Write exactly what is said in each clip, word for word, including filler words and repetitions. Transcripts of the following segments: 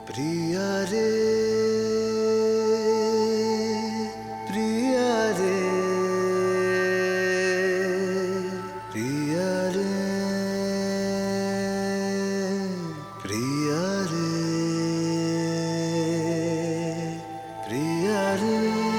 प्रिया रे प्रिया रे प्रिया रे प्रिया रे प्रिया रे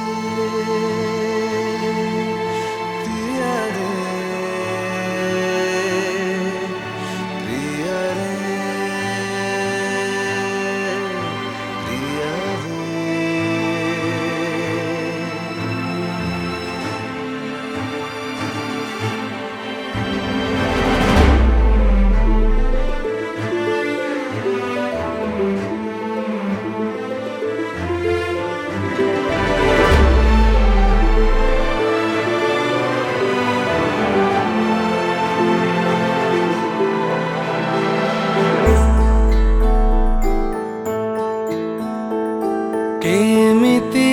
केमिति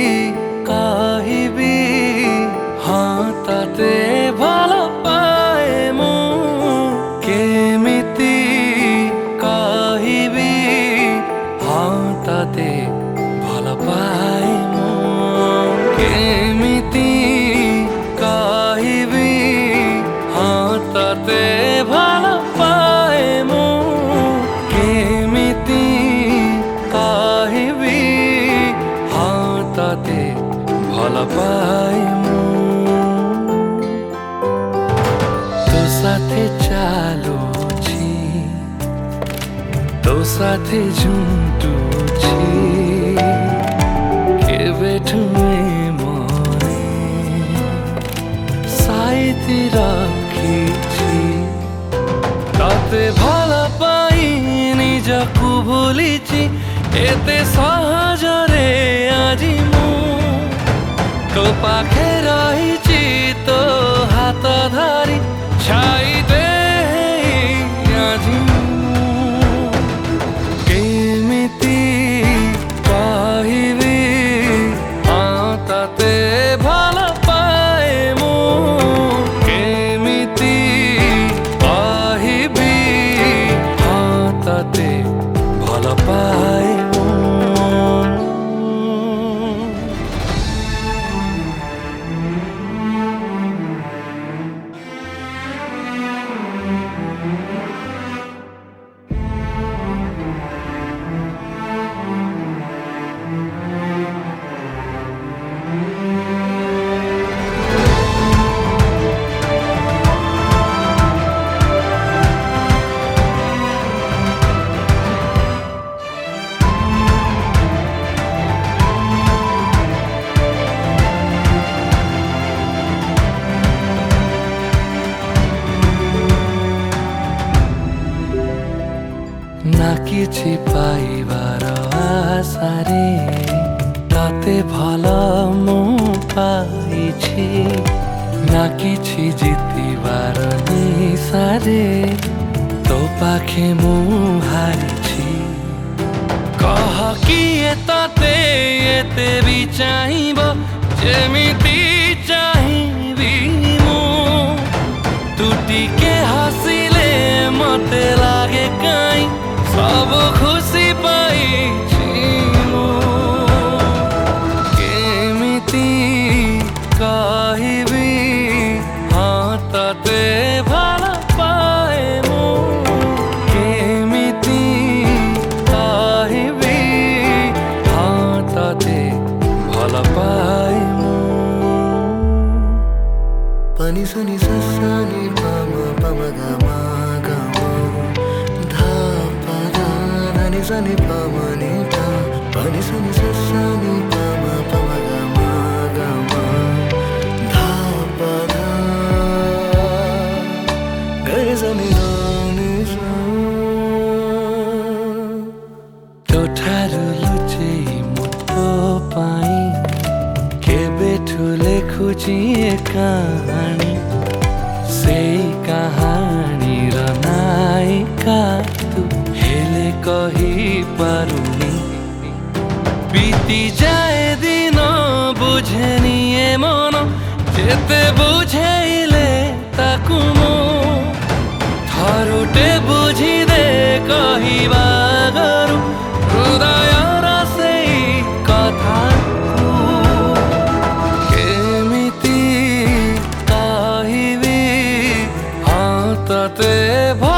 कहिबी हाँ ताते भल पाए मु केमिति कहिबी हाँ ताते भल पाए मु केमिति कहिबी हाँ ताते भल पाए मु केमिति कहिबी ताते भल पाए मु तो साथे चालुछि तो साथे झुंटुछि केबेठु मने साइति रखिछि ताते भल पाई निजकु भूलिछि एते सहजरे आजि मु तो पाखे रहिछि तो हाथ धरी छाई दे आजि मु केमिति कहिबी हाँ ताते भल पाए मु केमिति कहिबी हाँ ताते भल पाए ना किछि पाइबार आशारे ताते भल मु पाइछि ना किछि जितिबार निशारे तो पाखे मु हारिछि कह किए ताते एते भी चाहिब जेमिति चाहिबी मु तू टिके हसिले मते लागे काई सब खुशी पाइछि मु केमिति कहिबी हाँ ताते भल पाए मु केमिति कहिबी हाँ ताते भल पाए मु पनि सनि सनि पम पम ग म ग म धा प धा नि सनि पम नि धा पनि सनि सनि पम पम ग म ग म धा प धा ग सनि नि सा तो ठारु लुचे मुतो पाई केबेठु लेखुछि कहानी से कहानी र नायिका तू हेले कहि पारुनी बीती जाए दिन बुझेनी ए मन जेते बुझेइले ताकु मु थरुटे बुझी दे कहिबा गरु তাতে ভয়